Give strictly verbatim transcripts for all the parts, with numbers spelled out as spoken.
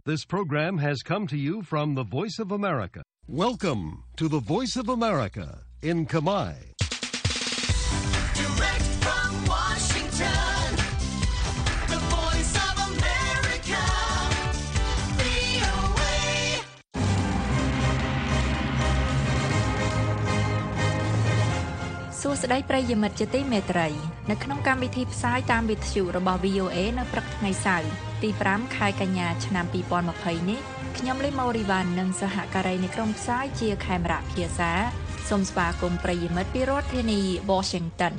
This program has come to you from the Voice of America. Welcome to the Voice of America in Kamai. Direct from Washington, the Voice of America, វី អូ เอសួស្តីប្រិយមិត្តជាទីមេត្រីនៅក្នុងកម្មវិធីផ្សាយតាមវិទ្យុរបស់ វី អូ เอ នៅព្រឹកថ្ងៃសៅរ៍ទីប្រាំខែកញ្ញាឆ្នាំពីរពាន់ម្ភៃនេះខ្ញុំលីម៉ូរីវ៉ាន់និងសហការីនៃក្រុមផ្សាយជាខេមរៈភាសាសូមស្វាគមន៍ប្រិយមិត្តពីរដ្ឋធានី Washington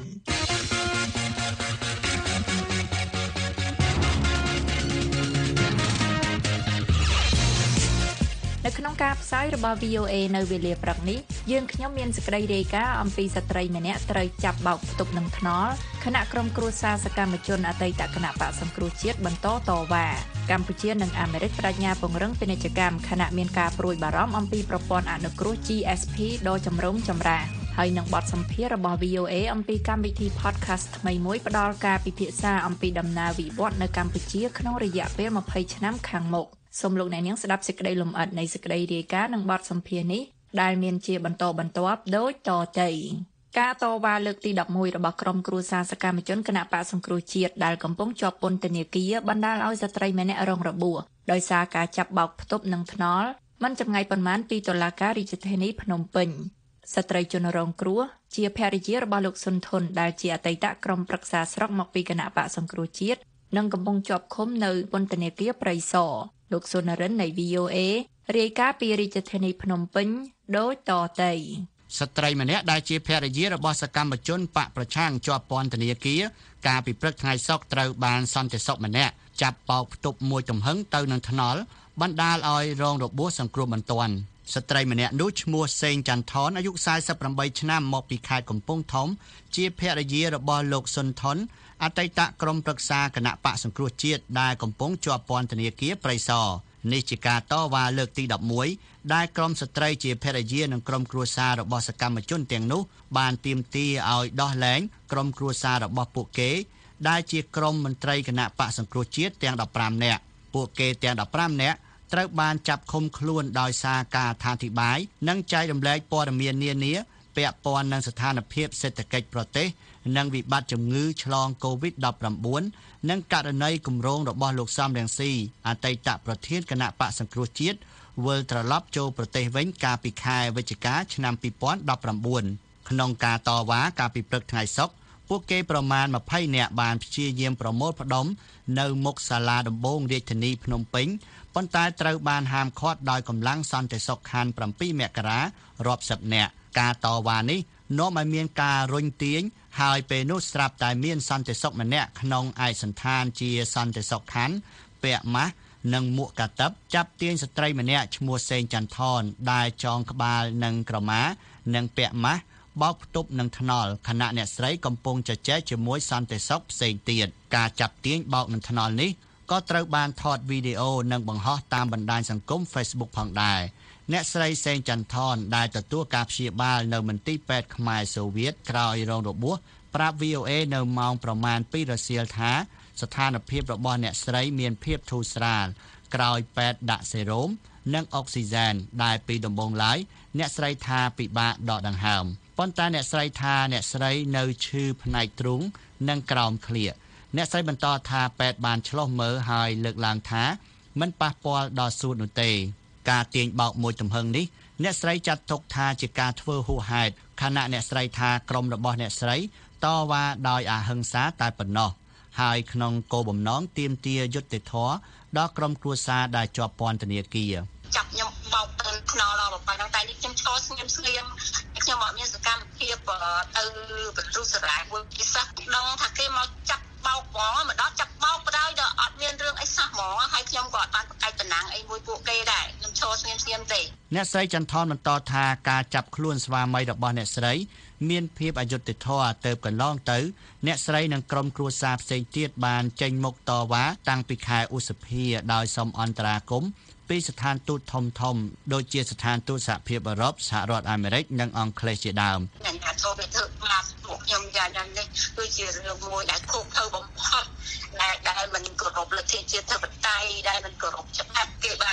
នៅក្នុងការផ្សាយរបស់ វី អូ เอ នៅវេលាព្រឹកនេះយើងខ្ញុំមានសេចក្តីរាយការណ៍អំពីស្ត្រីម្នាក់ត្រូវចាប់បោកផ្ទុកនឹងថ្នល់គណៈក្រុមគ្រួសារសកម្មជនអតីតគណៈបក្សសង្គ្រោះជាតិបន្តតវ៉ាកម្ពុជានិងអាមេរិកបដិញ្ញាពង្រឹងពាណិជ្ជកម្មខណៈមានការព្រួយបារម្ភអំពីប្រព័ន្ធអនុគ្រោះ ជី អេស ភី ដ៏ចម្រូងចម្រាសហើយនឹងបទសម្ភាសន៍របស់ វី អូ เอ អំពីកម្មវិធី podcast ថ្មីមួយផ្ដល់ការពិភាក្សាអំពីដំណើរវិវត្តន៍នៅកម្ពុជាក្នុងរយៈពេលម្ភៃឆ្នាំខាងមុខសូមលោកអ្នកនាងស្ដាប់សេចក្តីលម្អិតនៃសេចក្តីរាយការណ៍និងបទសម្ភាសន៍នេះដែលមានជាបន្តបន្ទាប់ដូចតទៅការតវ៉ាលើកទីដប់មួយរបស់ក្រុមគ្រួសារសកម្មជនគណៈបក្សសង្គ្រោះជាតិដែលកំពុងជាប់ពន្ធនាគារបណ្ដាលឲ្យស្ត្រីម្នាក់រងរបួសដោយសារការចាប់បោកផ្ទប់នឹងថ្នល់មិនចម្ងាយប៉ុន្មានពីតុលាការរាជធានីភ្នំពេញស្ត្រីជនរងគ្រោះជាភរិយារបស់លោកស៊ុនធុនដែលជាអតីតក្រុមប្រឹក្សាស្រុកមកពីគណៈបក្សសង្គ្រោះជាតិនិងកំពុងជាប់ឃុំនៅពន្ធនាគារព្រៃសរលោកសុនរិននៃ វី អូ เอ រាយការណ៍ពីរាជធានីភ្នំពេញដូចតទៅស្ត្រីម្នាក់ដែលជាភរិយារបស់សកម្មជនបកប្រឆាំងជាប់ពន្ធនាគារកាលពីព្រឹកថ្ងៃសុក្រត្រូវបានសន្តិសុខម្នាក់ចាប់បោកផ្ទប់មួយទំហឹងទៅនឹងថ្នល់បណ្ដាលឲ្យរងរបួសសង្គ្រោះបន្ទាន់ស្ត្រីម្នាក់នោះឈ្មោះសេងច័ន្ទថនអាយុសែសិបប្រាំបីឆ្នាំមកពីខេត្តកំពង់ធំជាភរិយារបស់លោកស៊ុនថនអតីតក្រុមប្រឹក្សាគណៈបក្សសង្គ្រោះជាតិដែលកំពុងជាប់ពន្ធនាគារព្រៃសរនេះជាការតវ៉ាលើកទីដប់មួយដែលក្រុមស្ត្រីជាភរិយានិងក្រុមគ្រួសាររបស់សកម្មជនទាំងនោះបានទាមទារឲ្យដោះលែងក្រុមគ្រួសាររបស់ពួកគេដែលជាក្រុមមន្ត្រីគណៈបក្សសង្គ្រោះជាតិទាំងដប់ប្រាំនាក់ពួកគេទាំងដប់ប្រាំនាក់ត្រូវបានចាប់ឃុំខ្លួនដោយសារការអត្ថាធិប្បាយនិងចែករំលែកព័ត៌មាននានាពាក់ព័ន្ធនឹងស្ថានភាពសេដ្ឋកិច្ចប្រទេសនិងវិបត្តិជំងឺឆ្លងកូវីដ ដប់ប្រាំបួន និងករណីគម្រោងរបស់លោកសំរងស៊ីអតីតប្រធានគណៈបក្សសង្គ្រោះជាតិវិលត្រឡប់ចូលប្រទេសវិញកាលពីខែវិច្ឆិកាឆ្នាំពីរពាន់ដប់ប្រាំបួនក្នុងការតវ៉ាកាលពីព្រឹកថ្ងៃសុក្រពួកគេប្រមាណម្ភៃនាក់បានព្យាយាមប្រមូលផ្ដុំនៅមុខសាលាដំបងរាជធានីភ្នំពេញប៉ុន្តែត្រូវបានហាមឃាត់ដោយកម្លាំងសន្តិសុខខណ្ឌប្រាំពីរមករារាប់សិបនាក់ការតវ៉ានេះនាំឲ្យមានការរុញទាញហើយពេលនោះស្រាប់តែមានសន្តិសុខម្នាក់ក្នុងឯកសណ្ឋានជាសន្តិសុខខណ្ឌពាក់ម៉ាស់និងមួកកាតិបចាប់ទាញស្ត្រីម្នាក់ឈ្មោះសេងច័ន្ទថនដែលចងក្បាលនិងក្រមានិងពាក់ម៉ាស់បោកផ្ទប់នឹងថ្នល់ខណៈអ្នកស្រីកំពុងជជែកជាមួយសន្តិសុខផ្សេងទៀតការចាប់ទាញបោកនឹងថ្នល់នេះក៏ត្រូវបានថតវីដេអូនិងបង្ហោះតាមបណ្ដាញសង្គម Facebook ផងដែរអ្នកស្រីសេងច័ន្ទថនដែលទទួលការព្យាបាលនៅមន្ទីរពេទ្យខ្មែរសូវៀតក្រោយរងរបួសប្រាប់ វី អូ เอ នៅម៉ោងប្រមាណពីររសៀលថាស្ថានភាពរបស់អ្នកស្រីមានភាពធូរស្រាលក្រោយពេទ្យដាក់សេរ៉ូមនិងអុកស៊ីហ្សែនដែលពីដំបូងឡើយអ្នកស្រីថាពិបាកដកដង្ហើមប៉ុន្តែអ្នកស្រីថាអ្នកស្រីនៅឈឺផ្នែកទ្រូងនិងក្រោមក្លៀកអ្នកស្រីបន្តថាពេទ្យបានឆ្លុះមើលហើយលើកឡើងថាមិនប៉ះពាល់ដល់សួតនោះទេការទាញបោកមួយទំហឹងនេះអ្នកស្រីចាត់ទុកថាជាការធ្វើហួសហេតុខណៈអ្នកស្រីថាក្រុមរបស់អ្នកស្រីតវ៉ាដោយអហិង្សាតែប៉ុណ្ណោះហើយក្នុងគោលបំណងទាមទារយុត្តិធម៌ដល់ក្រុមគ្រួសារដែលជាប់ពន្ធនាគារចាប់ខ្ញុំបោកទៅថ្នល់ដល់ប៉ុណ្ណឹងតែនេះខ្ញុំឆ្លស្ងៀមស្ងៀមខ្ញុំអត់មានសកម្មភាពទៅបន្ទោសរាយមួយពិសេសដឹងថាគេមកចាប់បោកហ្មងមកដល់ចាប់បោកបណ្ដោយដល់អត់មានរឿងអីសោះហ្មងហើយខ្ញុំក៏អត់បានប្រកែកតំណែងអីមួយពួកគេដែរខ្ញុំឆ្លស្ងៀមស្ងៀមទេអ្នកស្រីចន្ទថនបន្តថាការចាប់ខ្លួនស្វាមីរបស់អ្នកស្រីមានភាពអយុត្តិធម៌ទៅកន្លងទៅអ្នកស្រីនិងក្រុមគ្រួសារផ្សេងទៀតបានចេញមុខតវ៉ាតាំងពីខែឧសភាដោយសុំអន្តរាគមន៍ពីស្ថានទូតធំធំដូចជាស្ថានទូតសហភាពអឺរ៉ុបសហរដ្ឋអាមេរិកនិងអង់គ្លេសជាដើមអ្នកណាចូលទៅធ្វើបាបពួកខ្ញុំយ៉ាងណានេះគឺជារឿងមួយដែលខុសត្រូវបំផុតដែលដែលមិនគោរពលទ្ធិជាតិធិបតេយ្យដែលមិនគោរពច្បាប់គេ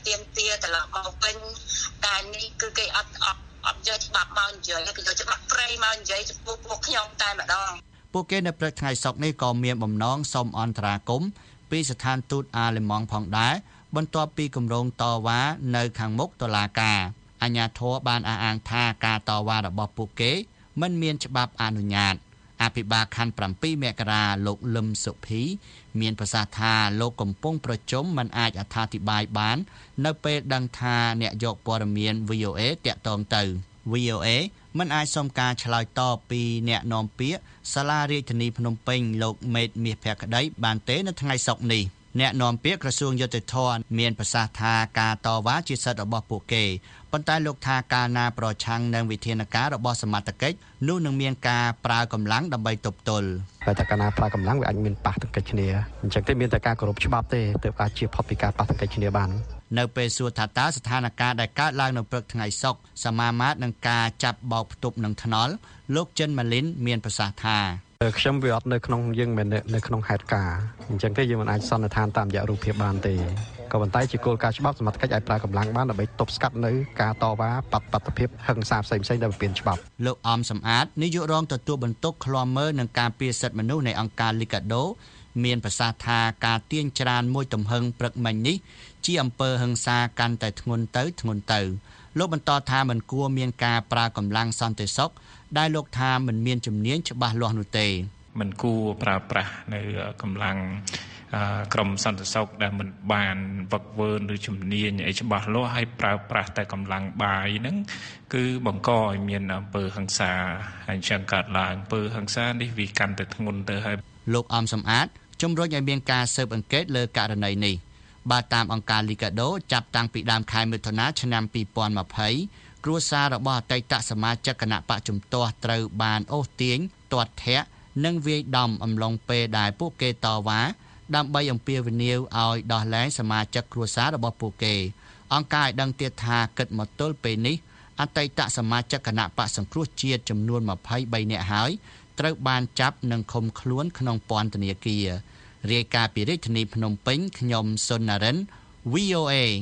ទៀមទាត្រឡប់មកវិញតែនេះគឺគេអត់អត់អត់យកច្បាប់មកនិយាយគេយកច្បាប់ព្រៃមកនិយាយចំពោះពួកខ្ញុំតែម្ដងពួកគេនៅព្រឹកថ្ងៃសុក្រនេះក៏មានបំណងសូមអន្តរាគមន៍ពីស្ថានទូតអាល្លឺម៉ង់ផងដែរបន្ទាប់ពីគម្រោងតវ៉ានៅខាងមុខតុលាការអាជ្ញាធរបានអះអាងថាការតវ៉ារបស់ពួកគេមិនមានច្បាប់អនុញ្ញាតអភិបាលខណ្ឌ7មករាលោកលឹមសុភីមានប្រសាសន៍ថាលោកកំពុងប្រជុំមិនអាចអត្ថាធិប្បាយបាននៅពេលដឹងថាអ្នកយកព័ត៌មាន វី អូ អេ តាក់ទងទៅ វី អូ អេ មិនអាចសុំការឆ្លើយតបពីអ្នកនាំពាក្យសាលារាជធានីភ្នំពេញលោកមេតមាសភក្តីបានទេនៅថ្ងៃសុក្រនេះអ្នកនាំពាក្យក្រសួងយុតិធម៌មានប្រសាសន៍ថាការតវ៉ាជាសិទ្ធិរបស់ពួកគេប៉ុន្តែលោកថាការណាប្រឆាំងនឹងវិធានការរបស់សមត្ថកិច្ចនោះនឹងមានការប្រើកម្លាំងដើម្បីទប់ទល់តែតែកាលណាប្រើកម្លាំងវាអាចមានប៉ះទង្គិចគ្នាអញ្ចឹងទេមានតែការគោរពច្បាប់ទេទើបអាចជាផុតពីការប៉ះទង្គិចគ្នាបាននៅពេលសួរថាតើស្ថានភាពដែលកើតឡើងនៅព្រឹកថ្ងៃសុក្រសមាមាត្រនឹងការចាប់បោកផ្ទប់នឹងថ្នល់លោកចិនម៉ាលីនមានប្រសាសន៍ថាខ្ញុំវាអត់នៅក្នុងយើងមិននៅក្នុងហេតុការណ៍អញ្ចឹងទេយើងមិនអាចសន្និដ្ឋានតាមរយៈរូបភាពបានទេក៏ប៉ុន្តែជាគោលការណ៍ច្បាប់សមត្ថកិច្ចអាចប្រើកម្លាំងបានដើម្បីទប់ស្កាត់នៅការតវ៉ាបដិបត្តិភាពហិង្សាផ្សេងៗដែលពៀនច្បាប់លោកអំសំអាតនាយករងទទួលបន្ទុកឃ្លាំមើលនឹងការពារសិទ្ធិមនុស្សនៃអង្គការ Liga do មានប្រសាសន៍ថាការទាញច្រានមួយទំហឹងព្រឹកមិញនេះជាអំពើហិង្សាកាន់តែធ្ងន់ទៅធ្ងន់ទៅលោកបន្តថាមិនគួរមានការប្រើកម្លាំងសន្តិសុខដែលលោកថាមិនមានជំនាញច្បាស់លាស់នោះទេមិនគួរប្រើប្រាស់នៅកម្លាំងក្រមសន្តិសុខដែលមិនបានវឹកវើឬជំនាញអីច្បាស់លាស់ហើយប្រើប្រាស់តែកម្លាំងបាយហ្នឹងគឺបង្កឲ្យមានអំពើហិង្សាហើយចឹងកើតឡើងអំពើហិង្សានេះវាកាន់តែធ្ងន់ទៅហើយលោកអំសំអាតជំរុញឲ្យមានការស៊ើបអង្កេតលើករណីនេះបាទតាមអង្គការ Liga do ចាប់តាំងពីដើមខែមិថុនាឆ្នាំពីរពាន់ยี่สิบគ្រួសាររបស់អតីតសមាជិកគណៈបកជំទាស់ត្រូវបានអូសទាញទាត់ធាក់និងវាយដំអំឡុងពេលដែលពួកគេតវ៉ាដើម្បីអំពាវនាវឲ្យដោះលែងសមាជិកគ្រួសាររបស់ពួកគេអង្គការឲ្យដឹងទៀតថាគិតមកទល់ពេលនេះអតីតសមាជិកគណៈបកសង្គ្រោះជាតិចំនួនยี่สิบสามនាក់ហើយត្រូវបានចាប់និងឃុំខ្លួនក្នុងពន្ធនាគាររាយការណ៍ពីរាជធានីភ្នំពេញខ្ញុំសុននរិន វី អូ អេ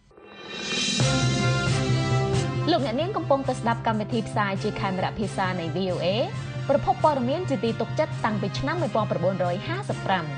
លោកអ្នកនាងកំពុងតែស្ដាប់កម្មវិធីផ្សាយជាខេមរៈភាសានៃ វី អូ អេ ប្រភពព័ត៌មានជាទីទុកចិត្តតាំងពីឆ្នាំnineteen fifty-five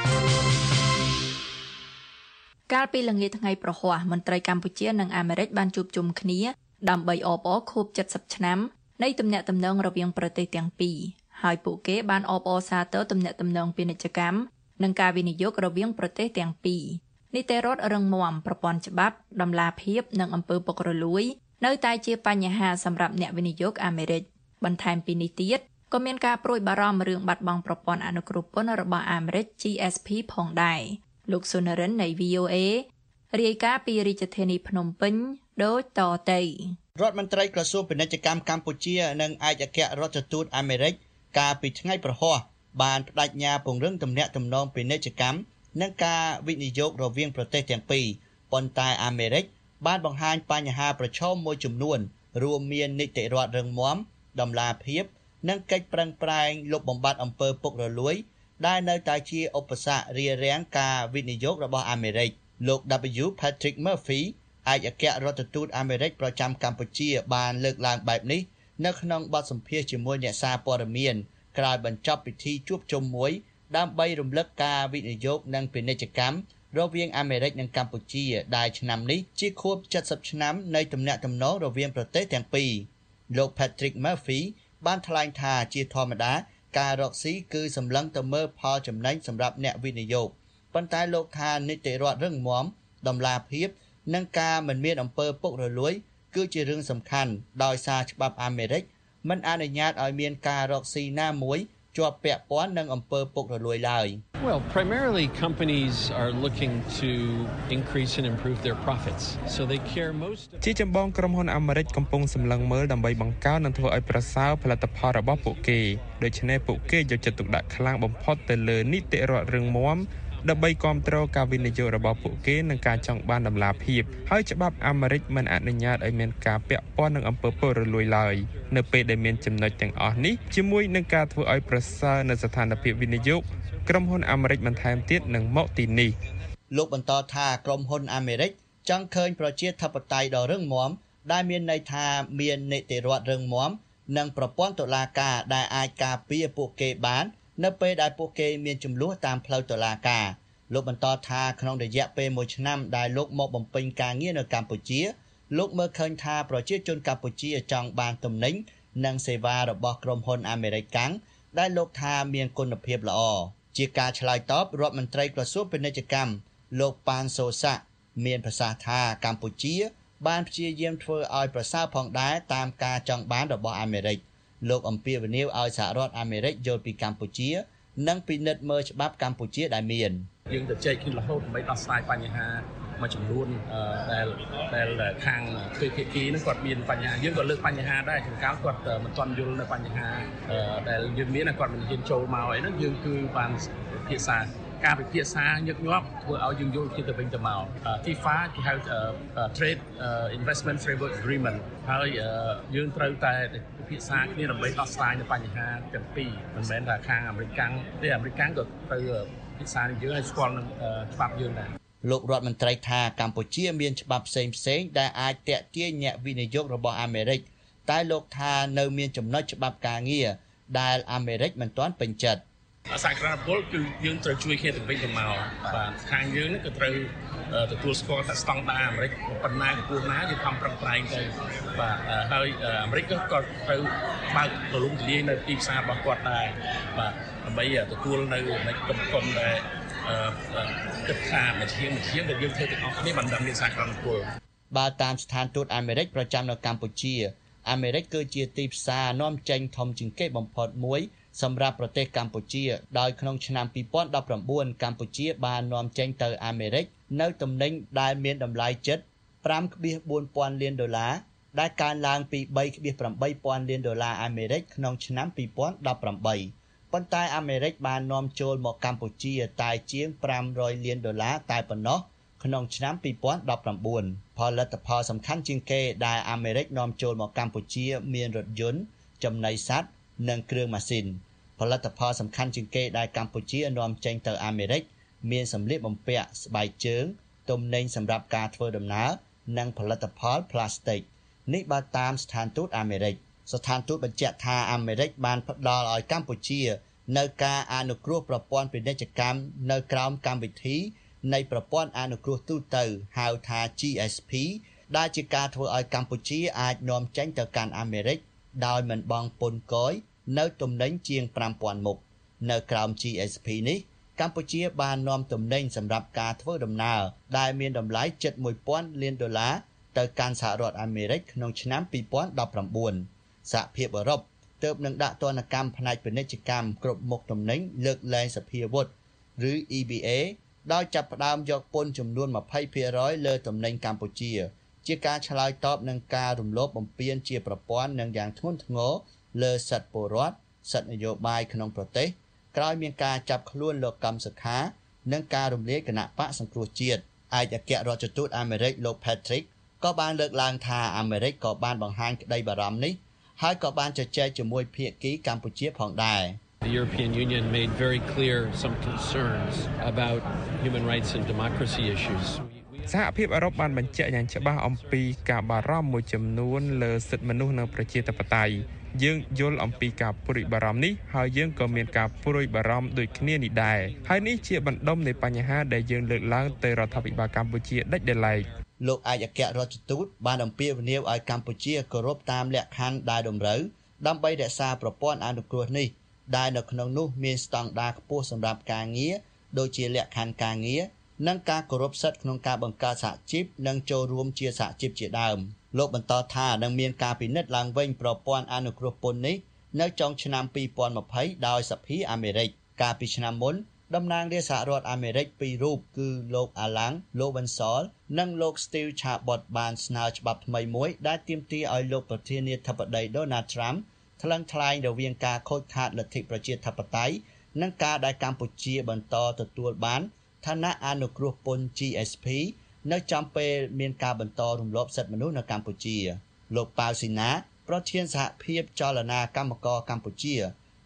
កាលពីល្ងាចថ្ងៃប្រហ័សមន្ត្រីកម្ពុជានិងអាមេរិកបានជួបជុំគ្នាដើម្បីអបអរខួបseventyឆ្នាំនៃទំនាក់ទំនងរវាងប្រទេសទាំងពីរហើយពួកគេបានអបអរសាទរទំនាក់ទំនងពាណិជ្ជកម្មនិងការវិនិយោគរវាងប្រទេសទាំងពីរនីតិរដ្ឋរឹងមាំប្រព័ន្ធច្បាប់ដំណាភាពនិងអំពើពុករលួយនៅតែជាបញ្ហាសម្រាប់អ្នកវិនិយោគអាមេរិកបន្ថែមពីនេះទៀតក៏មានការព្រួយបារម្ភរឿងបាត់បង់ប្រព័ន្ធអនុគ្រោះពន្ធរបស់អាមេរិក G S P ផងដែរលោកសុនរិននៃ វី អូ អេ រាយការណ៍ពីរាជធានីភ្នំពេញដូចតទៅរដ្ឋមន្ត្រីក្រសួងពាណិជ្ជកម្មកម្ពុជានិងឯកអគ្គរដ្ឋទូតអាមេរិកកាលពីថ្ងៃប្រហ័សបានបដិញ្ញាពង្រឹងទំនាក់ទំនងពាណិជ្ជកម្មនិងការវិនិយោគរវាងប្រទេសទាំងពីរប៉ុន្តែអាមេរិកបានបង្ហាញបញ្ហាប្រឈមមួយចំនួនរួមមាននីតិរដ្ឋរឹងមាំដំណាភាពនិងកិច្ចប្រឹងប្រែងលុបបំបាត់អំពើពុករលួយដែលនៅតែជាឧបសគ្គរារាំងការវិនិយោគរបស់អាមេរិកលោក W Patrick Murphy ឯកអគ្គរដ្ឋទូតអាមេរិកប្រចាំកម្ពុជាបានលើកឡើងបែបនេះនៅក្នុងបទសម្ភាសន៍ជាមួយអ្នកសារព័ត៌មានក្រោយបញ្ចប់ពិធីជួបជុំមួយដើម្បីរំលឹកការវិនិយោគនិងពាណិជ្ជកម្មរវាងអាមេរិកនិងកម្ពុជាដែលឆ្នាំនេះជាខួបseventyឆ្នាំនៃទំនាក់ទំនងរវាងប្រទេសទាំងពីរលោក Patrick Murphy បានថ្លែងថាជាធម្មតាការរកស៊ីគឺសម្លឹងទៅមើលផលចំណេញសម្រាប់អ្នកវិនិយោគប៉ុន្តែលោកថានីតិរដ្ឋរឹងមាំដំណាភាពនិងការមិនមានអំពើពុករលួយគឺជារឿងសំខាន់ដោយសារច្បាប់អាមេរិកមិនអនុញ្ញាតឲ្យមានការរកស៊ីណាមួយជាប់ពាក់ព័ន្ធនឹងអំពើពុករលួយឡើយ Well, primarily companies are looking to increase and improve their profits. So they care most ជាចម្បងក្រុមហ៊ុនអាមេរិកកំពុងសម្លឹងមើលដើម្បីបង្កើននិងធ្វើឲ្យប្រសើរផលិតផលរបស់ពួកគេដូច្នេះពួកគេយកចិត្តទុកដាក់ខ្លាំងបំផុតទៅលើនីតិរដ្ឋរឹងមាំដើម្បីគ្រប់គ្រងការវិនិយោគរបស់ពួកគេនិងការចង់បានដំណាភាពហើយច្បាប់អាមេរិកមិនអនុញ្ញាតឲ្យមានការពាក់ព័ន្ធនឹងអំពើពុករលួយឡើយនៅពេលដែលមានចំណុចទាំងអស់នេះជាមួយនឹងការធ្វើឲ្យប្រសើរនៅស្ថានភាពវិនិយោគក្រុមហ៊ុនអាមេរិកបន្ថែមទៀតនឹងមកទីនេះលោកបន្តថាក្រុមហ៊ុនអាមេរិកចង់ឃើញប្រជាធិបតេយ្យដ៏រឹងមាំដែលមានន័យថាមាននីតិរដ្ឋរឹងមាំនិងប្រព័ន្ធតុលាការដែលអាចការពារពួកគេបាននៅពេលដែលពួកគេមានចំនួនតាមផ្លូវតុលាការលោកបន្តថាក្នុងរយៈពេលមួយឆ្នាំដែលលោកមកបំពេញការងារនៅកម្ពុជាលោកមើលឃើញថាប្រជាជនកម្ពុជាចង់បានទំនិញនិងសេវារបស់ក្រុមហ៊ុនអាមេរិកកាំងដែលលោកថាមានគុណភាពល្អជាការឆ្លើយតបរដ្ឋមន្ត្រីក្រសួងពាណិជ្ជកម្មលោកប៉ានសូសាមានប្រសាសន៍ថាកម្ពុជាបានព្យាយាមធ្វើឲ្យប្រសើរផងដែរតាមការចង់បានរបស់អាមេរិកលោកអំពាវនាវឲ្យសហរដ្ឋអាមេរិកយល់ពីកម្ពុជានិងពិនិត្យមើលច្បាប់កម្ពុជាដែលមានយើងទៅជែកគ្នារហូតដើម្បីដោះស្រាយបញ្ហាមួយចំនួនដែលដែលខាងទ្វេភាគីហ្នឹងគាត់មានបញ្ហាយើងក៏លើកបញ្ហាដែរចំកាលគាត់មិនទាន់យល់នៅបញ្ហាដែលយើងមានគាត់មិនហ៊ានចូលមកអីហ្នឹងយើងគឺបានពិភាក្សាការពិភាក្សាញឹកញាប់ធ្វើឲ្យយើងយល់គ្នាទៅវិញទៅមក T I F A គេហៅ Trade Investment Framework Agreement ហើយយើងត្រូវតែពិភាក្សាគ្នាដើម្បីដោះស្រាយនៅបញ្ហាទាំងពីរមិនមែនថាខាងអាមេរិកកាំងទេអាមេរិកកាំងក៏ត្រូវពិភាក្សានឹងយើងឲ្យស្គាល់នឹងច្បាប់យើងដែរលោករដ្ឋមន្ត្រីថាកម្ពុជាមានច្បាប់ផ្សេងផ្សេងដែលអាចទាក់ទាញអ្នកវិនិយោគរបស់អាមេរិកតែលោកថានៅមានចំណុចច្បាប់ការងារដែលអាមេរិកមិនទាន់ពេញចិត្តសហគ្រាសពលគឺយើងត្រូវជួយគ្នាទៅវិញទៅមកបាទខាងយើងនេះក៏ត្រូវទទួលស្គាល់ថាស្តង់ដារអាមេរិកប៉ុណ្ណាកម្ពស់ណាយើងខំប្រឹងប្រែងទៅបាទហើយអាមេរិកក៏ត្រូវបើកទូលំទូលាយនៅទីផ្សាររបស់គាត់ដែរបាទដើម្បីទទួលនៅនៃកំគុំដែលគិតថាមួយជាងមួយជាងដែលយើងធ្វើទាំងអស់គ្នាបានដឹងមានសហគ្រាសពលបើតាមស្ថានទូតអាមេរិកប្រចាំនៅកម្ពុជាអាមេរិកគឺជាទីផ្សារនាំចេញធំជាងគេបំផុតមួយសម្រាប់ប្រទេសកម្ពុជាដោយក្នុងឆ្នាំពីរពាន់ដប់ប្រាំបួនកម្ពុជាបាននាំចេញទៅអាមេរិកនៅទំនិញដែលមានតម្លៃជិត ប្រាំដប់បួនពាន់លានដុល្លារដែលកើនឡើងពី បីដប់ប្រាំបីពាន់លានដុល្លារអាមេរិកក្នុងឆ្នាំពីរពាន់ដប់ប្រាំបីប៉ុន្តែអាមេរិកបាននាំចូលមកកម្ពុជាតែជាងប្រាំរយលានដុល្លារតែប៉ុណ្ណោះក្នុងឆ្នាំពីរពាន់ដប់ប្រាំបួនផលិតផលសំខាន់ជាងគេដែលអាមេរិកនាំចូលមកកម្ពុជាមានរថយន្តចំណីសត្វនិងគ្រឿងម៉ាស៊ីនផលិតផលសំខាន់ជាងគេដែលកម្ពុជានាំចេញទៅអាមេរិកមានសម្លៀកបំពាក់ស្បែកជើងទំនិញសម្រាប់ការធ្វើដំណើរនិងផលិតផលផ្លាស្ទិកនេះបើតាមស្ថានទូតអាមេរិកស្ថានទូតបញ្ជាក់ថាអាមេរិកបានផ្ដល់ឲ្យកម្ពុជានៅការអនុគ្រោះប្រព័ន្ធពាណិជ្ជកម្មនៅក្រោមកម្មវិធីនៃប្រព័ន្ធអនុគ្រោះទូទៅហៅថា G S P ដែលជាការធ្វើឲ្យកម្ពុជាអាចនាំចេញទៅកាន់អាមេរិកដោយមិនបង់ពន្ធគយនៅទំនិញជាងប្រាំពាន់មុខនៅក្រោម G S P នេះកម្ពុជាបាននាំទំនិញសម្រាប់ការធ្វើដំណើរដែលមានតម្លៃជិតមួយពាន់លានដុល្លារទៅកាន់សហរដ្ឋអាមេរិកក្នុងឆ្នាំពីរពាន់ដប់ប្រាំបួនសហភាពអឺរ៉ុបទើបនឹងដាក់ទណ្ឌកម្មផ្នែកពាណិជ្ជកម្មគ្រប់មុខទំនិញលើកលែងសភាវុធឬ E B A ដោយចាប់ផ្ដើមយកពន្ធចំនួនยี่สิบเปอร์เซ็นต์ លើទំនិញកម្ពុជាជាការឆ្លើយតបនឹងការរំលោភបំពានជាប្រព័ន្ធនិងយ៉ាងធ្ងន់ធ្ងរលើសិទ្ធិពលរដ្ឋសិទ្ធិនយោបាយក្នុងប្រទេសក្រោយមានការចាប់ខ្លួនលោកកឹមសុខានិងការរំលាយគណៈបកសង្គ្រោះជាតិឯកអគ្គរដ្ឋទូតអាមេរិកលោក Patrick ក៏បានលើកឡើងថាអាមេរិកក៏បានបង្ហាញក្តីបារម្ភនេះហើយក៏បានជជែកជាមួយភាគីកម្ពុជាផងដែរ The European Union made very clear some concerns about human rights and democracy issues. សហភាពអឺរ៉ុបបានបញ្ជាក់យ៉ាងច្បាស់អំពីការបារម្ភមួយចំនួនលើសិទ្ធិមនុស្សនិងប្រជាធិបតេយ្យយើងយល់អំពីការព្រួយបារម្ភនេះហើយយើងក៏មានការព្រួយបារម្ភដូចគ្នានេះដែរហើយនេះជាបណ្ដុំនៃបញ្ហាដែលយើងលើកឡើងទៅរដ្ឋាភិបាលកម្ពុជាដាច់ដោយឡែកលោកឯកអគ្គរដ្ឋទូតបានអំពាវនាវឲ្យកម្ពុជាគោរពតាមលក្ខខណ្ឌដែលតម្រូវដើម្បីរក្សាប្រព័ន្ធអនុគ្រោះនេះដែលនៅក្នុងនោះមានស្តង់ដារខ្ពស់សម្រាប់ការងារដូចជាលក្ខខណ្ឌការងារនិងការគោរពសិទ្ធិក្នុងការបង្កើតសហជីពនិងចូលរួមជាសហជីពជាដើមលោកបន្តថានឹងមានការពិនិត្យឡើងវិញប្រព័ន្ធអនុគ្រោះពន្ធនេះនៅចុងឆ្នាំពីរពាន់ยี่สิบដោយសភាអាមេរិកកាលពីឆ្នាំមុនតំណាងរាស្ត្រសហរដ្ឋអាមេរិកពីររូបគឺលោក Alan Lowenthal និងលោក Steve Chabot បានស្នើច្បាប់ថ្មីមួយដែលទាមទារឲ្យលោកប្រធានាធិបតី Donald Trump ថ្លឹងថ្លែងរវាងការខូចខាតលទ្ធិប្រជាធិបតេយ្យនិងការដែលកម្ពុជាបន្តទទួលបានឋានៈអនុគ្រោះពន្ធ G S P នៅចំពេលមានការបន្តរំលោភសិទ្ធិមនុស្សនៅកម្ពុជាលោកប៉ាវស៊ីណាប្រធានសហភាពចលនាកម្មករកម្ពុជា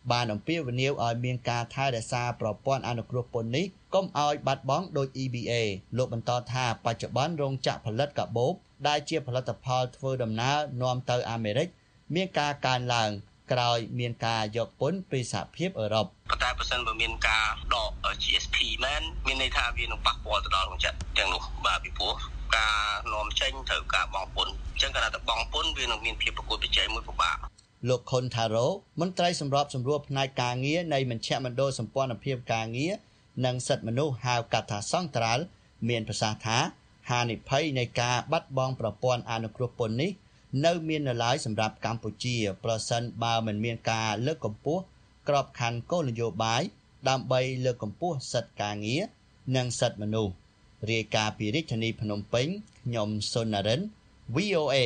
បានអំពាវនាវឲ្យមានការថែរក្សាប្រព័ន្ធអនុគ្រោះពន្ធនេះកុំឲ្យបាត់បង់ដោយ E B A លោកបន្តថាបច្ចុប្បន្នរោងចក្រផលិតកាបូបដែលជាផលិតផលធ្វើដំណើរនាំទៅអាមេរិកមានការកើនឡើងក្រោយមានការយកពន្ធពីសហភាពអឺរ៉ុបប៉ុន្តែបើសិនបើមានការដក G S P មែនមានន័យថាវានឹងប៉ះពាល់ទៅដល់រោងចក្រទាំងនោះបាទពីព្រោះការនាំចេញត្រូវការបង់ពន្ធអញ្ចឹងគាត់ថាបង់ពន្ធវានឹងមានភាពប្រកួតប្រជែងមួយពិបាកលោកខុនថារ៉ូមន្ត្រីសម្របសម្រួលផ្នែកការងារនៃមជ្ឈមណ្ឌលសម្ព័ន្ធភាពការងារនិងសិទ្ធិមនុស្សហៅកាត់ថាសង្ត្រាល់មានប្រសាសន៍ថាហានិភ័យនៃការបាត់បង់ប្រព័ន្ធអនុគ្រោះពន្ធនេះនៅមាននៅឡើយសម្រាប់កម្ពុជាប្រសិនបើមិនមានការលើកកម្ពស់ក្របខ័ណ្ឌគោលនយោបាយដើម្បីលើកកម្ពស់សិទ្ធិការងារនិងសិទ្ធិមនុស្សរាយការណ៍ពីរាជធានីភ្នំពេញខ្ញុំសុននរិន V O A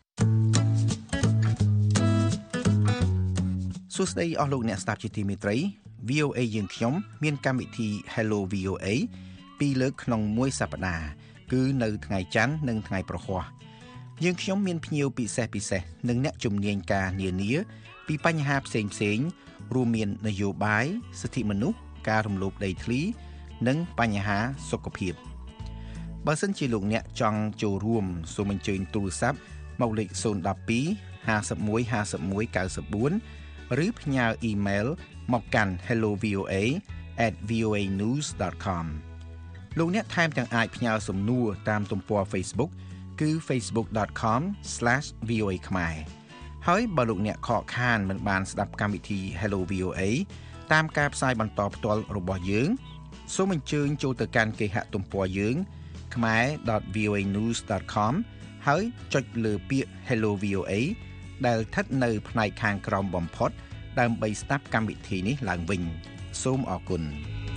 សួស្តីអស់លោកអ្នកស្ដាប់ជាទីមេត្រី V O A យើងខ្ញុំមានកម្មវិធី Hello V O A ពីរលើកក្នុងមួយសប្តាហ៍គឺនៅថ្ងៃច័ន្ទនិងថ្ងៃប្រហ័សយើងខ្ញុំមានភ្ញៀវពិសេសពិសេសនិងអ្នកជំនាញការនានាពីបញ្ហាផ្សេងផ្សេងរួមមាននយោបាយសិទ្ធិមនុស្សការរំលោភដីធ្លីនិងបញ្ហាសុខភាពបើសិនជាលោកអ្នកចង់ចូលរួមសូមអញ្ជើញទូរស័ព្ទមកលេខศูนย์ một hai ห้าสิบเอ็ด ห้าสิบเอ็ด เก้าสิบสี่ឬផ្ញើអ៊ីមែលមកកាន់ hello v o a at v o a news dot com លោកអ្នកថែមទាំងអាចផ្ញើសំណួរតាមទំព័រ Facebook គឺ facebook dot com slash v o a ខ្មែរហើយបើលោកអ្នកខកខានមិនបានស្ដាប់កម្មវិធី Hello វី អូ เอ តាមការផ្សាយបន្តផ្ទាល់របស់យើងសូមអញ្ជើញចូលទៅកាន់គេហទំព័រយើង khmae dot v o a news dot com ហើយចុចលើពាក្យ Hello វី អូ เอ ដែលស្ថិតនៅផ្នែកខាងក្រោមបំផុតដើម្បីស្ដាប់កម្មវិធីនេះឡើងវិញសូមអរគុណ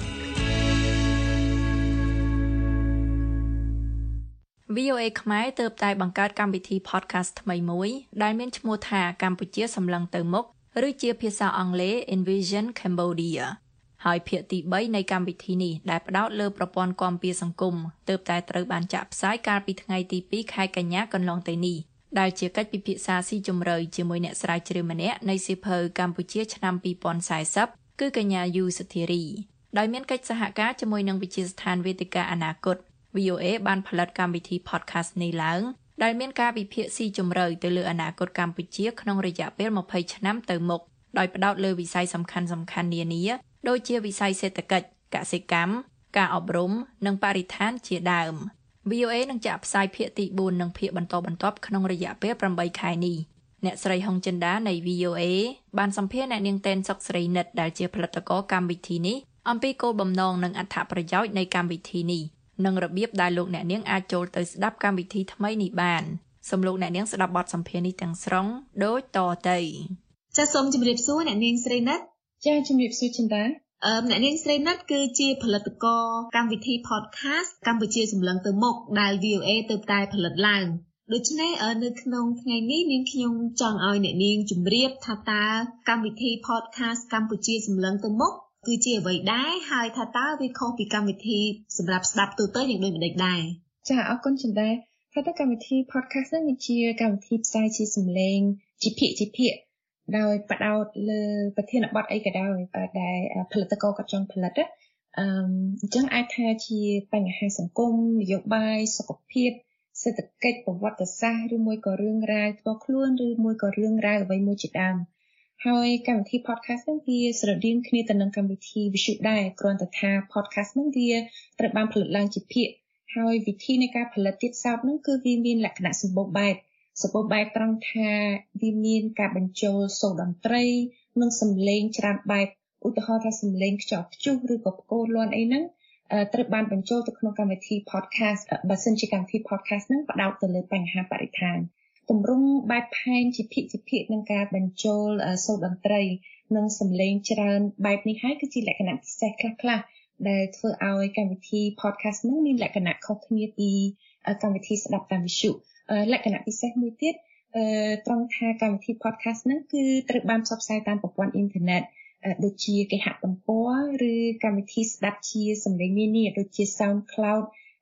V O A ខ្មែរទើបតែបង្កើតកម្មវិធី podcast ថ្មីមួយដែលមានឈ្មោះថាកម្ពុជាសម្លឹងទៅមុខឬជាភាសាអង់គ្លេស Envision Cambodia ហើយភាគទីបីនៃកម្មវិធីនេះដែលផ្ដោតលើប្រព័ន្ធគាំពារសង្គមទើបតែត្រូវបានចាក់ផ្សាយកាលពីថ្ងៃទីពីរខែកញ្ញាកន្លងទៅនេះដែលជាកិច្ចពិភាក្សាស៊ីជម្រៅជាមួយអ្នកស្រាវជ្រាវម្នាក់នៃសៀវភៅកម្ពុជាឆ្នាំពីរពាន់สี่สิบគឺកញ្ញាយូសធារីដោយមានកិច្ចសហការជាមួយនឹងវិទ្យាស្ថានវេទិកាអនាគតV O A បានផលិតកម្មវិធី podcast នេះឡើងដែលមានការវិភាគស៊ីជម្រៅទៅលើអនាគតកម្ពុជាក្នុងរយៈពេលยี่สิบឆ្នាំទៅមុខដោយផ្ដោតលើវិស័យសំខាន់ៗនានាដូចជាវិស័យសេដ្ឋកិច្ចកសិកម្មការអប់រំនិងបរិស្ថានជាដើម V O A នឹងចាក់ផ្សាយភាគទីbốnនិងភាគបន្តបន្ទាប់ក្នុងរយៈពេលeightខែនេះអ្នកស្រីហុងចិន្តានៃ V O A បានសម្ភាសន៍អ្នកនាងតែនសុកស្រីនិតដែលជាផលិតករកម្មវិធីនេះអំពីគោលបំណងនិងអត្ថប្រយោជន៍នៃកម្មវិធីនេះនិងរបៀបដែលលោកអ្នកនាងអាចចូលទៅស្ដាប់កម្មវិធីថ្មីនេះបានសូមលោកអ្នកនាងស្ដាប់បទសម្ភាសន៍នេះទាំងស្រុងដូចតទៅចាសសូមជម្រាបសួរអ្នកនាងស្រីនិតចាសជម្រាបសួរចិន្តាអឺអ្នកនាងស្រីនិតគឺជាផលិតករកម្មវិធី podcast កម្ពុជាសម្លឹងទៅមុខដែល V O A ទើបតែផលិតឡើងដូច្នេះនៅក្នុងថ្ងៃនេះនាងខ្ញុំចង់ឲ្យអ្នកនាងជម្រាបថាតើកម្មវិធី podcast កម្ពុជាសម្លឹងទៅមុខគឺជាអ្វីដែរហើយថាតើវាខុសពីកម្មវិធីសម្រាប់ស្ដាប់ទូទៅយ៉ាងដូចម្តេចដែរចាអរគុណចិន្តាថាតើកម្មវិធី podcast នេះវាជាកម្មវិធីផ្សាយជាសំឡេងជាភាគជាភាគដោយបដោតលើប្រធានបទអីក៏ដោយដែលផលិតករគាត់ចង់ផលិតអឺអញ្ចឹងអាចថាជាបញ្ហាសង្គមនយោបាយសុខភាពសេដ្ឋកិច្ចប្រវត្តិសាស្ត្រឬមួយក៏រឿងរ៉ាវផ្ទាល់ខ្លួនឬមួយក៏រឿងរ៉ាវអ្វីមួយជាដើមហើយកម្មវិធី podcast ហ្នឹងវាស្រដៀងគ្នាទៅនឹងកម្មវិធី visual ដែរគ្រាន់តែថា podcast ហ្នឹងវាត្រូវបានផលិតឡើងជាភាគហើយវិធីនៃការផលិតទៀតសោតហ្នឹងគឺវាមានលក្ខណៈសម្បូរបែបសម្បូរបែបត្រង់ថាវាមានការបញ្ចូលសូរតន្ត្រីនិងសំឡេងច្រើនបែបឧទាហរណ៍ថាសំឡេងខ្យល់ព្យុះឬក៏ផ្គរលាន់អីហ្នឹងត្រូវបានបញ្ចូលទៅក្នុងកម្មវិធី podcast បើសិនជាកម្មវិធី podcast ហ្នឹងផ្ដោតទៅលើបញ្ហាបរិស្ថានទម្រង់បែបផែនជាភាគជាភាគនឹងការបញ្ចូលសូរតន្ត្រីនិងសំឡេងច្រើនបែបនេះហើយគឺជាលក្ខណៈពិសេសខ្លះៗដែលធ្វើឲ្យកម្មវិធី podcast នឹងមានលក្ខណៈខុសគ្នាពីកម្មវិធីស្ដាប់តាមវិទ្យុលក្ខណៈពិសេសមួយទៀតត្រង់ថាកម្មវិធី podcast ហ្នឹងគឺត្រូវបានផ្សព្វផ្សាយតាមប្រព័ន្ធអ៊ីនធឺណិតដូចជាគេហទំព័រឬកម្មវិធីស្ដាប់ជាសំឡេងនានាដូចជា SoundCloud,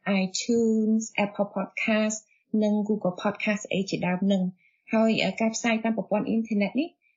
iTunes, Apple Podcast និង Google Podcast អីជាដើមនឹងហើយការផ្សាយតាមប្រព័ន្ធអ៊ីនធឺណិតនេះ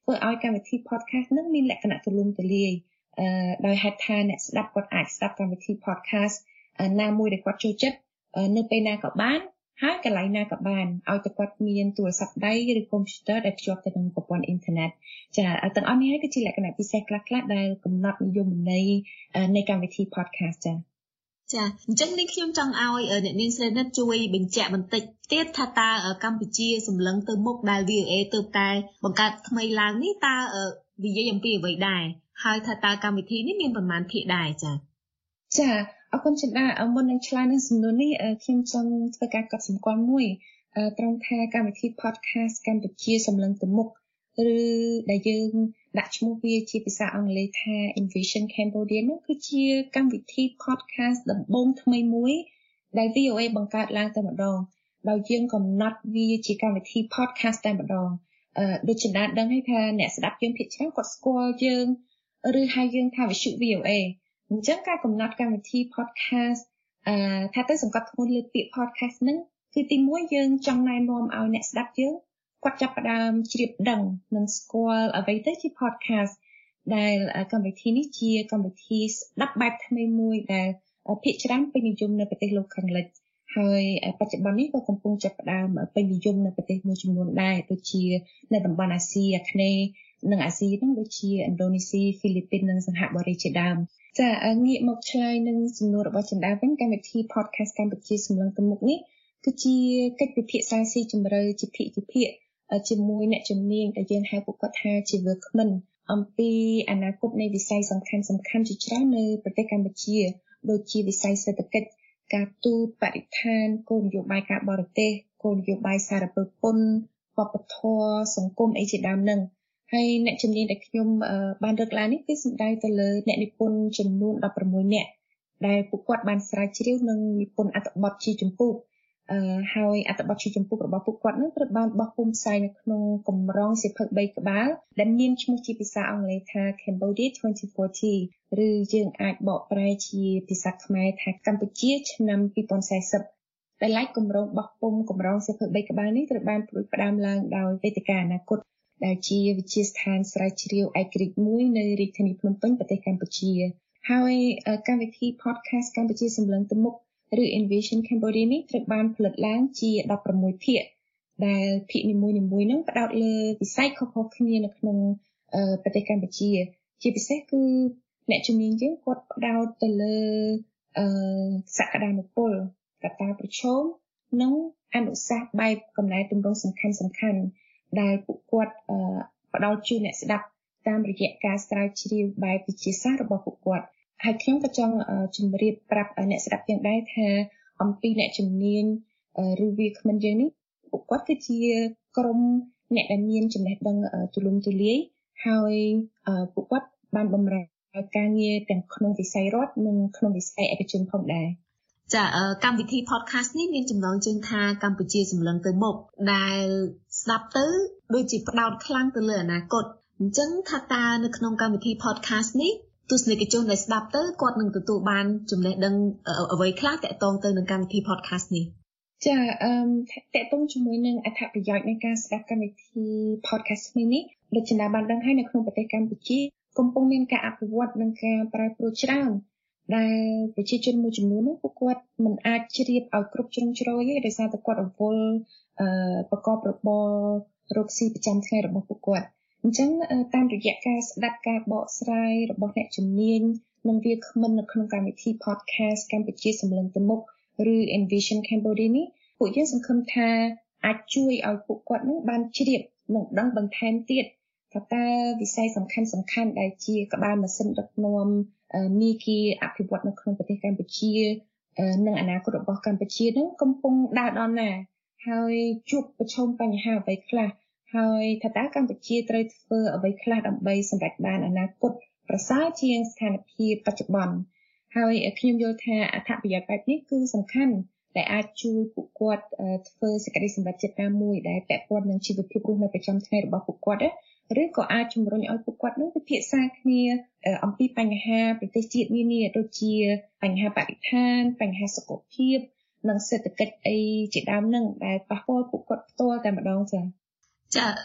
ធ្វើឲ្យកម្មវិធី podcast នឹងមានលក្ខណៈទូលំទូលាយអឺដោយហេតុថាអ្នកស្ដាប់គាត់អាចស្ដាប់កម្មវិធី podcast ណាមួយដែលគាត់ចូលចិត្តនៅពេលណាក៏បានហើយកន្លែងណាក៏បានឲ្យតែគាត់មានទូរស័ព្ទដៃឬកុំព្យូទ័រដែលភ្ជាប់ទៅនឹងប្រព័ន្ធអ៊ីនធឺណិតចាទាំងអស់នេះគឺជាលក្ខណៈពិសេសខ្លះៗដែលកំណត់និយមន័យនៃកម្មវិធី podcast ចាចាអញ្ចឹងនេះខ្ញុំចង់ឲ្យអ្នកនាងស្រីនិតជួយបញ្ជាក់បន្តិចទៀតថាតើកម្ពុជាសម្លឹងទៅមុខដែល វី អូ เอ ទើបតែបង្កើតថ្មីឡើងនេះតើនិយាយអំពីអ្វីដែរហើយថាតើកម្មវិធីនេះមានប្រមាណភាគដែរចាចាអរគុណចិន្តាមុននឹងឆ្លើយនឹងសំណួរនេះខ្ញុំចង់ធ្វើការកត់សម្គាល់មួយត្រង់ថាកម្មវិធី podcast កម្ពុជាសម្លឹងទៅមុខឬដែលយើងដាក់ឈ្មោះវាជាភាសាអង់គ្លេសថា Invasion Cambodia នោះគឺជាកម្មវិធី podcast ដំបូងថ្មីមួយដែល វី អូ เอ បង្កើតឡើងតែម្ដងដោយយើងកំណត់វាជាកម្មវិធី podcast តែម្ដងអឺដូចចិន្តាដឹងហើយថាអ្នកស្ដាប់យើងភាគច្រើនគាត់ស្គាល់យើងឬហៅយើងថាវិទ្យុ វី អូ เอ អញ្ចឹងការកំណត់កម្មវិធី podcast អឺថាទៅសង្កត់ធ្ងន់លើពាក្យ podcast ហ្នឹងគឺទីមួយយើងចង់ណែនាំឲ្យអ្នកស្ដាប់យើងគាត់ចាប់ផ្ដើមជ្រាបដឹងនិងស្គាល់អ្វីទៅជា podcast ដែលកម្មវិធីនេះជាកម្មវិធីស្ដាប់បែបថ្មីមួយដែលភាគច្រើនពេញនិយមនៅប្រទេសលោកខាងលិចហើយបច្ចុប្បន្ននេះក៏កំពុងចាប់ផ្ដើមពេញនិយមនៅប្រទេសមួយចំនួនដែរដូចជានៅតំបន់អាស៊ីអាគ្នេយ៍និងអាស៊ីហ្នឹងដូចជាឥណ្ឌូនេស៊ីហ្វីលីពីននិងសិង្ហបុរីជាដើមចាងាកមកឆ្លើយនឹងសំណួររបស់ចិន្តាវិញកម្មវិធី podcast កម្ពុជាសម្លឹងទៅមុខនេះគឺជាកិច្ចពិភាក្សាស៊ីជម្រៅជាភាគជាភាគជាមួយអ្នកជំនាញដែលយើងហៅពួកគាត់ថាជា workman អំពីអនាគតនៃវិស័យសំខាន់សំខាន់ជាច្រើននៅប្រទេសកម្ពុជាដូចជាវិស័យសេដ្ឋកិច្ចការទូតបរិស្ថានគោលនយោបាយការបរទេសគោលនយោបាយសារពើពន្ធវប្បធម៌សង្គមអីជាដើមហ្នឹងហើយអ្នកជំនាញដែលខ្ញុំបានលើកឡើងនេះគឺសំដៅទៅលើអ្នកនិពន្ធចំនួនដប់ប្រាំមួយនាក់ដែលពួកគាត់បានស្រាវជ្រាវនិងនិពន្ធអត្ថបទជាចម្ពោះអឺហើយអត្ថបទជាចម្ពោះរបស់ពួកគាត់នឹងត្រូវបានបោះពុម្ពផ្សាយនៅក្នុងកម្រងសៀវភៅបីក្បាលដែលមានឈ្មោះជាភាសាអង់គ្លេសថា Cambodia twenty forty ឬយើងអាចបកប្រែជាភាសាខ្មែរថាកម្ពុជាឆ្នាំtwo thousand fortyដែលឡែកកម្រងបោះពុម្ពកម្រងសៀវភៅបីក្បាលនេះត្រូវបានព្រួយផ្ដើមឡើងដោយវេទិកាអនាគតដែលជាវិទ្យាស្ថានស្រាវជ្រាវឯករាជ្យមួយនៅរាជធានីភ្នំពេញប្រទេសកម្ពុជាហើយកម្មវិធី podcast កម្ពុជាសម្លឹងទៅមុខឬ Invasion Cambodia នេះត្រូវបានផលិតឡើងជាដប់ប្រាំមួយភាគដែលភាគនីមួយៗហ្នឹងផ្ដោតលើវិស័យខុសៗគ្នានៅក្នុងប្រទេសកម្ពុជាជាពិសេសគឺអ្នកជំនាញយើងគាត់ផ្ដោតទៅលើអឺសក្តានុពលកត្តាប្រឈមនិងអនុសាសន៍បែបកំណែទម្រង់សំខាន់សំខាន់ដែលពួកគាត់ផ្ដល់ជូនអ្នកស្ដាប់តាមរយៈការស្រាវជ្រាវបែបវិទ្យាសាស្ត្ររបស់ពួកគាត់ហើយខ្ញុំក៏ចង់ជម្រាបប្រាប់អ្នកស្ដាប់យើងដែរថាអំពីអ្នកជំនាញឬវាគ្មិនយើងនេះពួកគាត់គឺជាក្រុមអ្នកដែលមានចំណេះដឹងទូលំទូលាយហើយពួកគាត់បានបម្រើការងារទាំងក្នុងវិស័យរដ្ឋនិងក្នុងវិស័យឯកជនផងដែរចាកម្មវិធី podcast នេះមានចំណងជើងថាកម្ពុជាសម្លឹងទៅមុខដែលស្ដាប់ទៅដូចជាផ្ដោតខ្លាំងទៅលើអនាគតអញ្ចឹងថាតើនៅក្នុងកម្មវិធី podcast នេះទស្សនិកជនដែលស្ដាប់ទៅគាត់នឹងទទួលបានចំណេះដឹងអ្វីខ្លះតាក់ទងទៅនឹងកម្មវិធី podcast នេះចាអឺតាក់ទងជាមួយនឹងអត្ថប្រយោជន៍នៃការស្ដាប់កម្មវិធី podcast នេះដូចជាបានដឹងហើយនៅក្នុងប្រទេសកម្ពុជាកំពុងមានការអភិវឌ្ឍនិងការប្រែប្រួលច្រើនដែលប្រជាជនមួយចំនួននោះពួកគាត់មិនអាចជ្រាបឲ្យគ្រប់ជ្រុងជ្រោយទេដោយសារតែគាត់រវល់អឺប្រកបរបររកស៊ីប្រចាំថ្ងៃរបស់ពួកគាត់អញ្ចឹងតាមរយៈការស្ដាប់ការបកស្រាយរបស់អ្នកជំនាញនិងវាគ្មិននៅក្នុងកម្មវិធី podcast កម្ពុជាសម្លឹងទៅមុខឬ Invasion Cambodia នេះពួកយើងសង្ឃឹមថាអាចជួយឲ្យពួកគាត់នឹងបានជ្រាបនិងដឹងបន្ថែមទៀតថាតើវិស័យសំខាន់សំខាន់ដែលជាក្បាលម៉ាស៊ីនដឹកនាំមីគីអភិវឌ្ឍនៅក្នុងប្រទេសកម្ពុជានិងអនាគតរបស់កម្ពុជានឹងកំពុងដើរដល់ណាហើយជួបប្រឈមបញ្ហាអ្វីខ្លះហើយថាតើកម្ពុជាត្រូវធ្វើអ្វីខ្លះដើម្បីសម្រេចបានអនាគតប្រសើរជាងស្ថានភាពបច្ចុប្បន្នហើយខ្ញុំយល់ថាអត្ថប្រយោជន៍បែបនេះគឺសំខាន់ដែលអាចជួយពួកគាត់ធ្វើសេចក្តីសម្រេចចិត្តណាមួយដែលពាក់ព័ន្ធនឹងជីវភាពរស់នៅប្រចាំថ្ងៃរបស់ពួកគាត់ឬក៏អាចជំរុញឲ្យពួកគាត់នឹងពិភាក្សាគ្នាអំពីបញ្ហាប្រទេសជាតិនានាដូចជាបញ្ហាបរិស្ថានបញ្ហាសុខភាពនិងសេដ្ឋកិច្ចអីជាដើមនឹងដែលប៉ះពាល់ពួកគាត់ផ្ទាល់តែម្ដងចាចា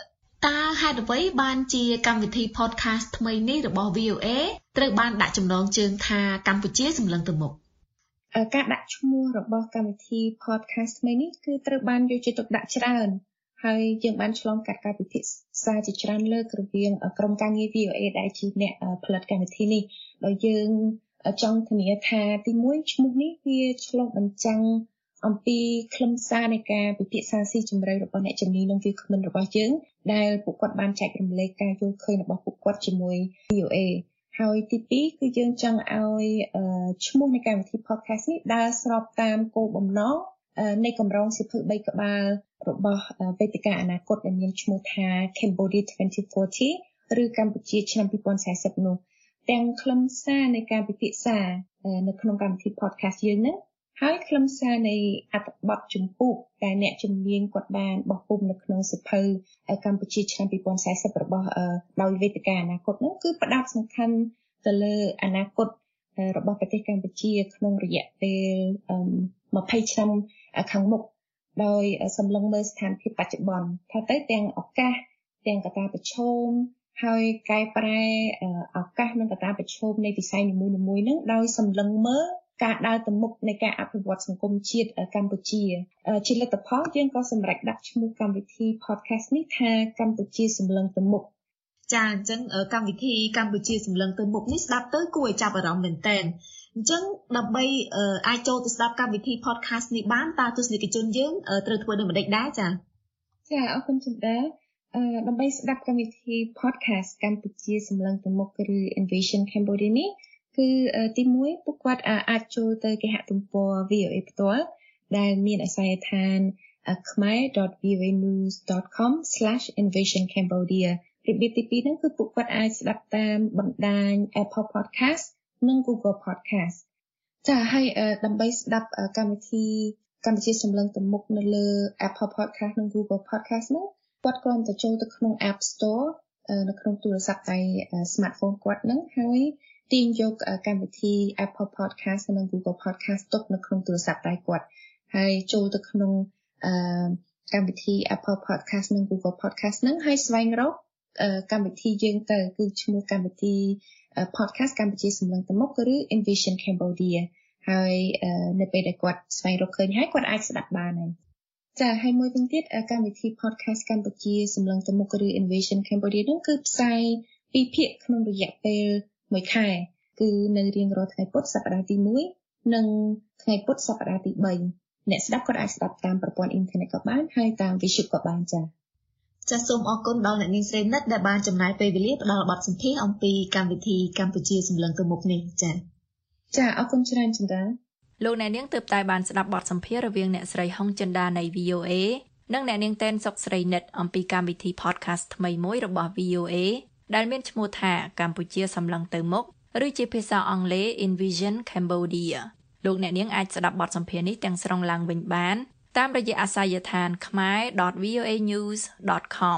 តើហេតុអ្វីបានជាកម្មវិធី podcast ថ្មីនេះរបស់ វី អូ เอ ត្រូវបានដាក់ចំណងជើងថាកម្ពុជាសម្លឹងទៅមុខការដាក់ឈ្មោះរបស់កម្មវិធី podcast ថ្មីនេះគឺត្រូវបានយកចិត្តទុកដាក់ច្រើនហើយយើងបានឆ្លងកាត់ការពិភាក្សាជាច្រើនលើករវាងក្រុមការងារ វី អូ เอ ដែលជាអ្នកផលិតកម្មវិធីនេះដោយយើងចង់ធានាថាទីមួយឈ្មោះនេះវាឆ្លុះបញ្ចាំងអំពីខ្លឹមសារនៃការពិភាក្សាស៊ីជម្រៅរបស់អ្នកជំនាញនិងវាគ្មិនរបស់យើងដែលពួកគាត់បានចែករំលែកការយល់ឃើញរបស់ពួកគាត់ជាមួយ វី អូ เอ ហើយទីពីរគឺយើងចង់ឲ្យឈ្មោះនៃកម្មវិធី podcast នេះដើរស្របតាមគោលបំណងនៃកម្រងសៀវភៅបីក្បាលរបស់វេទិកាអនាគតដែលមានឈ្មោះថា Cambodia twenty forty ឬកម្ពុជាឆ្នាំtwo thousand fortyនោះទាំងខ្លឹមសារនៃការពិភាក្សានៅក្នុងកម្មវិធី podcast យើងហ្នឹងហើយខ្លឹមសារនៃអត្ថបទចម្ពោះដែលអ្នកជំនាញគាត់បានបោះពុម្ពនៅក្នុងសៀវភៅកម្ពុជាឆ្នាំtwo thousand fortyរបស់ដោយវេទិកាអនាគតនោះគឺផ្ដោតសំខាន់ទៅលើអនាគតរបស់ប្រទេសកម្ពុជាក្នុងរយៈពេលtwentyឆ្នាំខាងមុខដោយសម្លឹងមើលស្ថានភាពបច្ចុប្បន្នថាទៅទាំងឱកាសទាំងកត្តាប្រឈមហើយកែប្រែឱកាសនិងកត្តាប្រឈមនៃវិស័យនីមួយៗហ្នឹងដោយសម្លឹងមើលការដើរទៅមុខនៃការអភិវឌ្ឍសង្គមជាតិកម្ពុជាជាលទ្ធផលយើងក៏សម្រេចដាក់ឈ្មោះកម្មវិធី podcast នេះថាកម្ពុជាសម្លឹងទៅមុខចាអញ្ចឹងកម្មវិធីកម្ពុជាសម្លឹងទៅមុខនេះស្ដាប់ទៅគួរឲ្យចាប់អារម្មណ៍មែនតើអញ្ចឹងដើម្បីអាចចូលទៅស្ដាប់កម្មវិធី podcast នេះបានតើទស្សនិកជនយើងត្រូវធ្វើដូចម្តេចដែរចាចាអរគុណចិន្តាដើម្បីស្ដាប់កម្មវិធី podcast កម្ពុជាសម្លឹងទៅមុខឬ Envision Cambodia នេះគឺទីមួយពួកគាត់អាចចូលទៅគេហទំព័រ វី អូ เอ ផ្ទាល់ដែលមានអាសយដ្ឋាន khmer dot v o a news dot com slash envision cambodia របៀបទីពីរហ្នឹងគឺពួកគាត់អាចស្ដាប់តាមបណ្ដាញ Apple Podcast និង Google Podcast ចាហើយដើម្បីស្ដាប់កម្មវិធីកម្ពុជាសម្លឹងទៅមុខនៅលើ Apple Podcast និង Google Podcast ហ្នឹងគាត់គ្រាន់តែចូលទៅក្នុង App Store នៅក្នុងទូរស័ព្ទដៃ smartphone គាត់ហ្នឹងហើយទាញយកកម្មវិធី Apple Podcast និង Google Podcast ទុកនៅក្នុងទូរស័ព្ទដៃគាត់ហើយចូលទៅក្នុងកម្មវិធី Apple Podcast និង Google Podcast ហ្នឹងហើយស្វែងរកកម្មវិធីយើងទៅគឺឈ្មោះកម្មវិធី podcast កម្ពុជាសម្លឹងទៅមុខឬ Envision Cambodia ហើយនៅពេលដែលគាត់ស្វែងរកឃើញហើយគាត់អាចស្ដាប់បានហើយចាហើយមួយវិញទៀតកម្មវិធី podcast កម្ពុជាសម្លឹងទៅមុខឬ Envision Cambodia នោះគឺផ្សាយពីរភាគក្នុងរយៈពេលមួយខែគឺនៅរៀងរាល់ថ្ងៃពុធសប្តាហ៍ទីoneនិងថ្ងៃពុធសប្តាហ៍ទីthreeអ្នកស្ដាប់គាត់អាចស្ដាប់តាមប្រព័ន្ធអ៊ីនធឺណិតក៏បានហើយតាម Visu ក៏បានចា៎ចាសសូមអរគុណដល់អ្នកនាងស្រីនិតដែលបានចំណាយពេលវេលាផ្ដល់បទសម្ភាសន៍អំពីកម្មវិធីកម្ពុជាសម្លឹងទៅមុខនេះចា៎ចាអរគុណច្រើនចិន្តាលោកអ្នកនាងទើបតែបានស្ដាប់បទសម្ភាសន៍រវាងអ្នកស្រីហុងចិន្តានៃ វី អូ เอ និងអ្នកនាងតែនសុកស្រីនិតអំពីកម្មវិធី podcast ថ្មីមួយរបស់ វី អូ เอ ដែលមានឈ្មោះថាកម្ពុជាសម្លឹងទៅមុខឬជាភាសាអង់គ្លេស Envision Cambodia លោកអ្នកនាងអាចស្ដាប់បទសម្ភាសន៍នេះទាំងស្រុងឡើងវិញបានតាមរយៈអាសយដ្ឋាន khmer dot v o a news dot com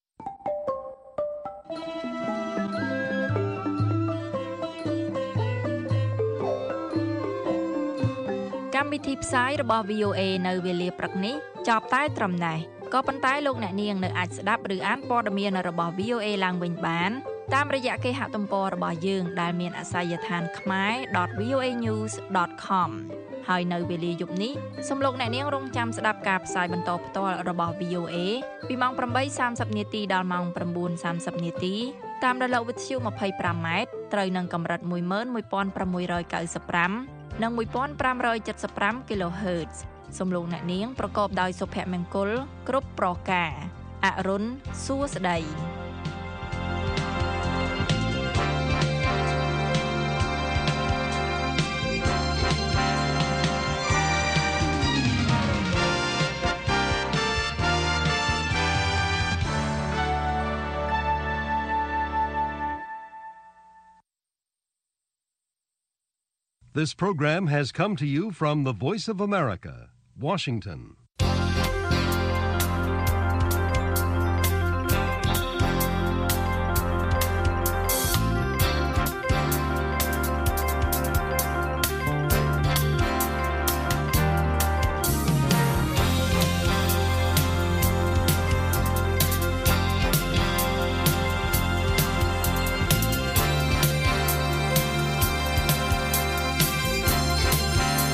កម្មវិធីផ្សាយរបស់ វី អូ เอ នៅវេលាព្រឹកនេះចប់តែត្រឹមនេះក៏ប៉ុន្តែលោកអ្នកនាងនៅអាចស្ដាប់ឬអានព័ត៌មានរបស់ វី អូ เอ ឡើងវិញបានតាមរយៈគេហទំព័ររបស់យើងដែលមានអាសយដ្ឋាន khmer dot v o a news dot com ហើយនៅវេលាយប់នេះសូមលោកអ្នកនាងរងចាំស្ដាប់ការផ្សាយបន្តផ្ទាល់របស់ វី អូ အေ ពីម៉ោងeight thirtyនាទីដល់ម៉ោងnine thirtyនាទីតាមរលកវិទ្យុtwenty-fiveម៉ែត្រត្រូវនឹងកម្រិតone one six ninety-fiveនិងone five seven five គីឡូហឺត សូមលោកអ្នកនាងប្រកបដោយសុភមង្គលគ្រប់ប្រការអរុនសួស្តី This program has come to you from the Voice of America, Washington.